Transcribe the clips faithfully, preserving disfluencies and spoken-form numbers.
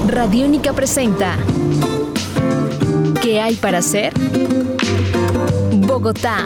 Radiónica presenta ¿Qué hay para hacer? Bogotá.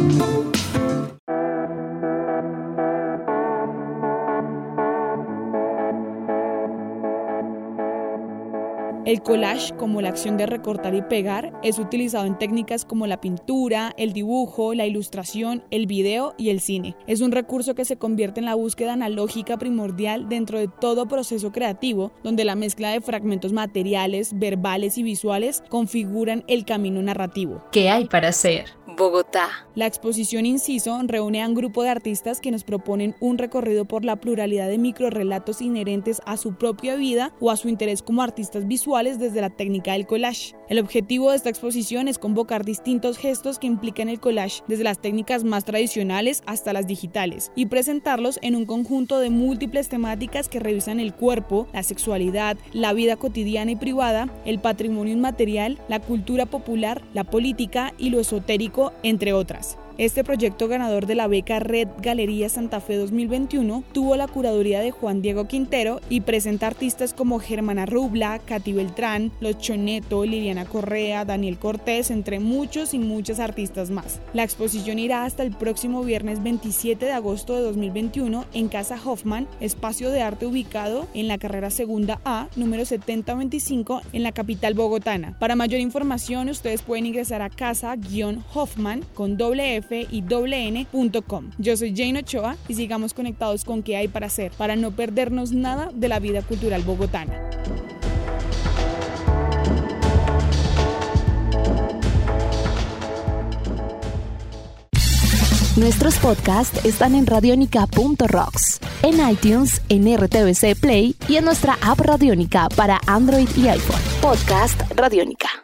El collage, como la acción de recortar y pegar, es utilizado en técnicas como la pintura, el dibujo, la ilustración, el video y el cine. Es un recurso que se convierte en la búsqueda analógica primordial dentro de todo proceso creativo, donde la mezcla de fragmentos materiales, verbales y visuales configuran el camino narrativo. ¿Qué hay para hacer? Bogotá. La exposición Inciso reúne a un grupo de artistas que nos proponen un recorrido por la pluralidad de microrrelatos inherentes a su propia vida o a su interés como artistas visuales desde la técnica del collage. El objetivo de esta exposición es convocar distintos gestos que implican el collage, desde las técnicas más tradicionales hasta las digitales, y presentarlos en un conjunto de múltiples temáticas que revisan el cuerpo, la sexualidad, la vida cotidiana y privada, el patrimonio inmaterial, la cultura popular, la política y lo esotérico, entre otras. Este proyecto, ganador de la beca Red Galería Santa Fe dos mil veintiuno, tuvo la curaduría de Juan Diego Quintero y presenta artistas como Germana Rubla, Katy Beltrán, Los Choneto, Liliana Correa, Daniel Cortés, entre muchos y muchas artistas más. La exposición irá hasta el próximo viernes veintisiete de agosto de dos mil veintiuno en Casa Hoffman, espacio de arte ubicado en la carrera segunda A, número setenta veinticinco, en la capital bogotana. Para mayor información, ustedes pueden ingresar a casa-hoffman con doble F y doble N punto com. Yo soy Jane Ochoa y sigamos conectados con qué hay para hacer, para no perdernos nada de la vida cultural bogotana. Nuestros podcasts están en radionica punto rocks, en iTunes, en R T V C Play y en nuestra app Radiónica para Android y iPhone. Podcast Radiónica.